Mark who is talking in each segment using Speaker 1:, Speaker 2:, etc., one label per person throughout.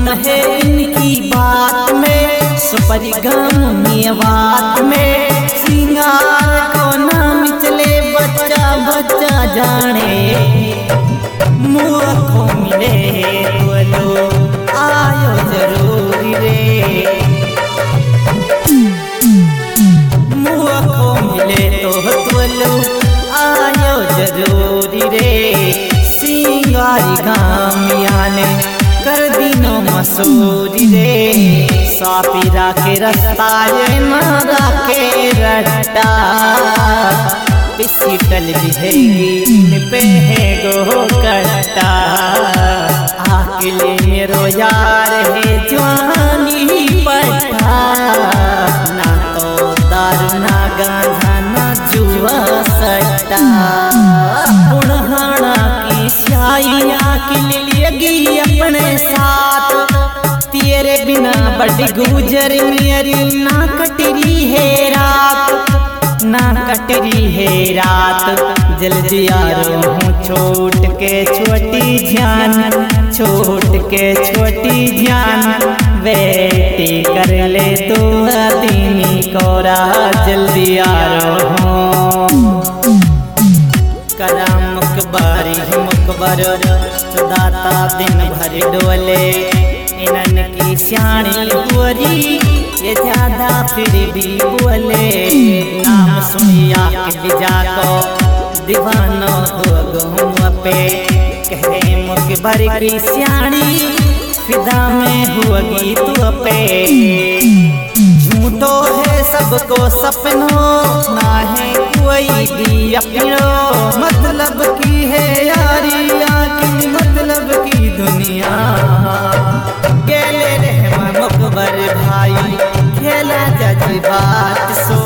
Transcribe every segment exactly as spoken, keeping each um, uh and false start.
Speaker 1: है इनकी बात में, सुपरगम मेवात में सिंगार को नाम चले बच्चा बच्चा जाने। मुँह को मिले बोलो आयो जरूरी रे, मुँह को मिले तो बोलो आयो जरूरी रे। सिंगारी गामिया ने कर दिनो मसूरी रे, सापिरा के रास्ता ये मारा के रट्टा। पिसीटल बिहेगी पे है गो कट्टा, आकले मेरो यार है जवानी पट्टा। ना तो दारू ना गांजा ना जुआ सट्टा, बुढ़ाना की स्याइया की लेगी अपने साथ। तेरे बिना बड़ी गुजर मेरी ना कटरी है रात, ना कटरी है रात। जल्दी आ रहा हूँ छोट के छोटी जान, छोट के छोटी जान। बेटी कर ले तू दीनी कोरा, जल्दी आ रहा हूँ। करा मुकबारी मुकबर चुदाता दिन भर डोले, इनन की श्याणी बोरी ये ज्यादा फिर भी बोले। नाम सुनिया के बिजा को दीवानो हो गो पे, कहे मुकबर की श्याणी फिदा में होगी तू पे। झूठो है सबको सपनों ना है कोई भी अपनो, मतलब की है यारी की मतलब की दुनिया। गेले रहमा मुकबर भाई खेला जज्बात सो,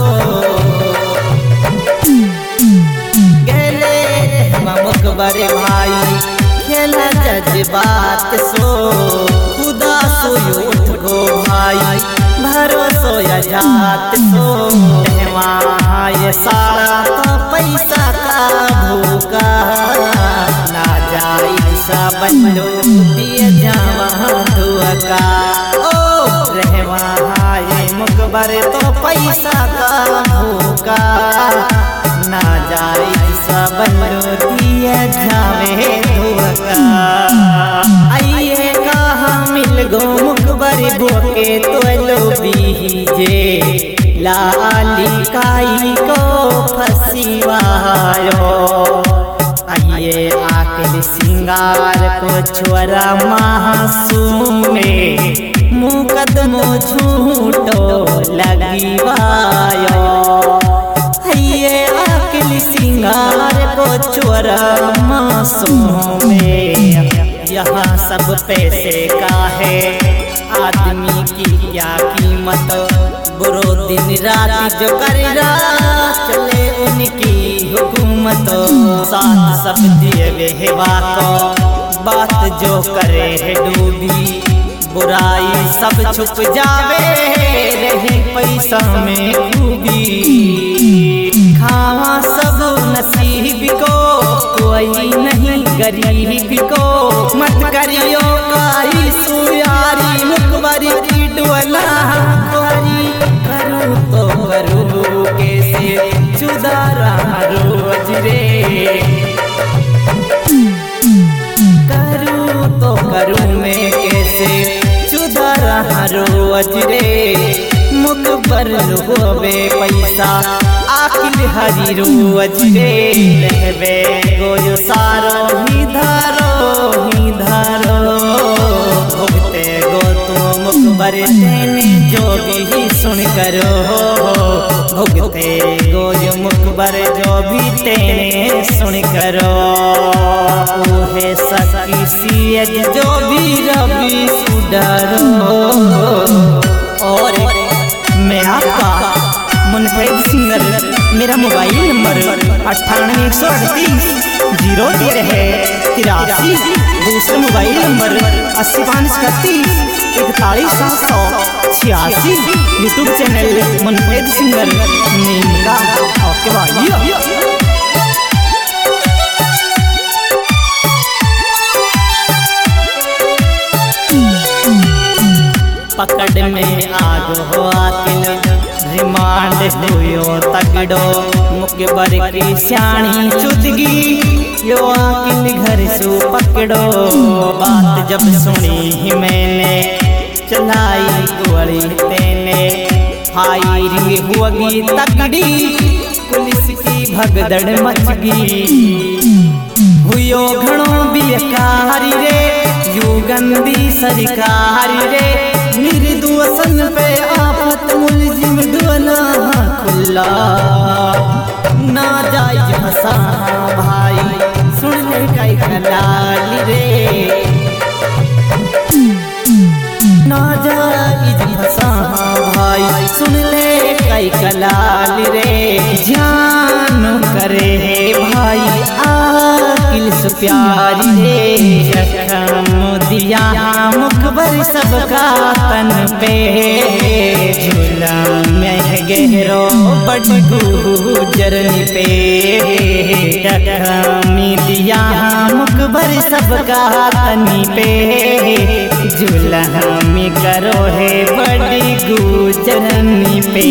Speaker 1: गेले रहमा मुकबर भाई खेला जज्बात सो। खुदा सो उठ गो भाई भरोसो या जात सो। वहाँ ये सारा तो पैसा का भूखा, ना जाई सा बंदो दिए जावा धुआका। ओ रहे वहाँ ये मुकबर तो पैसा का भूखा, ना जाई सा बंदो दिए जावे धुआका। आइए कहाँ मिल गो मुकबर बोके तो लो बीजे, लाली काई को फसीवायो। आइए आकल सिंगार को छोरा मासूमे, मुकदमो झूठो लगीवायो। आइए आकल सिंगार को छोरा मासूमे, यहाँ सब पैसे का है आदमी की क्या कीमत। बुरो दिन रात जो कर रहा चले उनकी हुकूमत। साथ सब दिए वेहवा को बात जो करे है डूबी, बुराई सब छुप जावे रहे पैसा में खूबी। खावा सब नसीब को कोई नहीं गरीब को, मत करियो काई सुयारी मुकबर की डोला कोरी। करूँ तो करूँ कैसे चुदारा रोज रे, करूँ तो करूँ मैं कैसे चुदारा रोज रे। मुकबर होवे पैसा आकिल हरी रोज रे, रहवे गोयो सारो ही धारो ही धारो। भुगते गो तो मुकबर तेने जो भी सुन करो, भुगते गोयो मुकबर जो भी तेने सुन करो। ओहे सकी सियज जो भी रवि सुडरो। और मैं आपका मुनफैद सिंगर, मेरा मोबाइल नंबर अट्ठानवे एक सौ अड़तीस जीरो तेरह है तिरासी। दूसरा मोबाइल नंबर अस्सी पाँच इकतीस इकतालीस सात सौ छियासी। यूट्यूब चैनल मुनफैद सिंगर नीला। ओके भाई। Mm-hmm. पकड़ में आगो हो आकिल रिमांड हुयो तगड़ो मुकबर की श्याणी चुदगी यो आकिल घर सो पकड़ो। बात जब सुनी ही मैंने चलाई गोली तेने फायरिंग हुई तगड़ी पुलिस की भगदड़ मचगी हुयो घणो बियकारी रे युगंदी सरकारी रे निर्दोषन पे आफत मुलजिम दुना खुला ना जायज फसा भाई सुन ले कई कलाली रे ना जायज फसा भाई सुन ले कई कलाली रे जान करे भाई आकिल से प्यारी रे जखम दिया मुखबर सबका तन पे झूला में गहरो बड़ गुजरनी पे जखम दिया मुखबर सबका तन पे झूला में करो है बड़ी गुजरनी पे।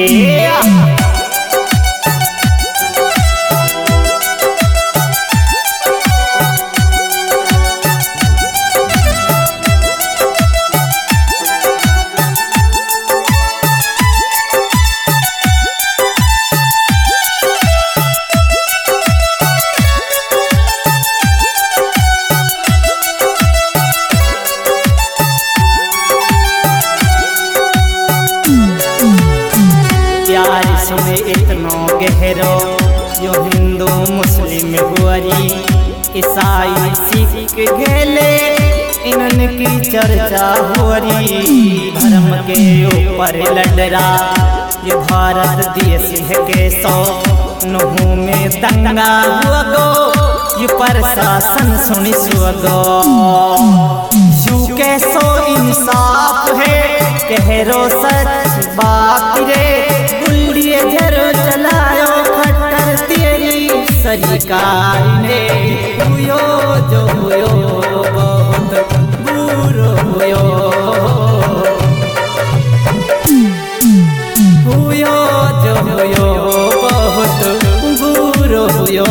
Speaker 1: प्यार सुने इतनो गहरो यो हिंदू मुस्लिम हुआरी ईसाई सिख गेले इनन की चर्चा हुआरी धर्म के ऊपर लड़रा ये भारत देश है के सौ नहू में दंगा हुआ गो ये प्रशासन सुनी सुगो यू कैसो इंसाफ है कहरो सच बात रे गुलिये जरो चलायो खट्टर तेरी सरकार ने हुयो जो हुयो बहुत बुरो हुयो हुयो जो हुयो बहुत बुरो हुयो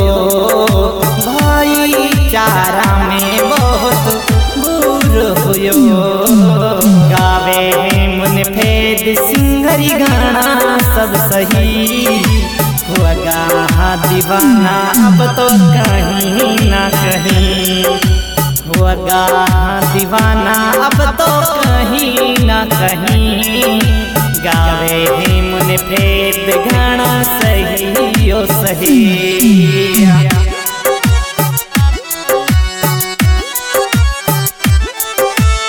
Speaker 1: भाईचारा में बहुत बुरो हुयो। गावे मुनफेद सिंगरी गाना सब सही हुआ गा दीवाना अब तो कहीं ना कहीं हुआ गा दीवाना अब तो कहीं ना कहीं गावे मुनफेद गाना सही ओ सही।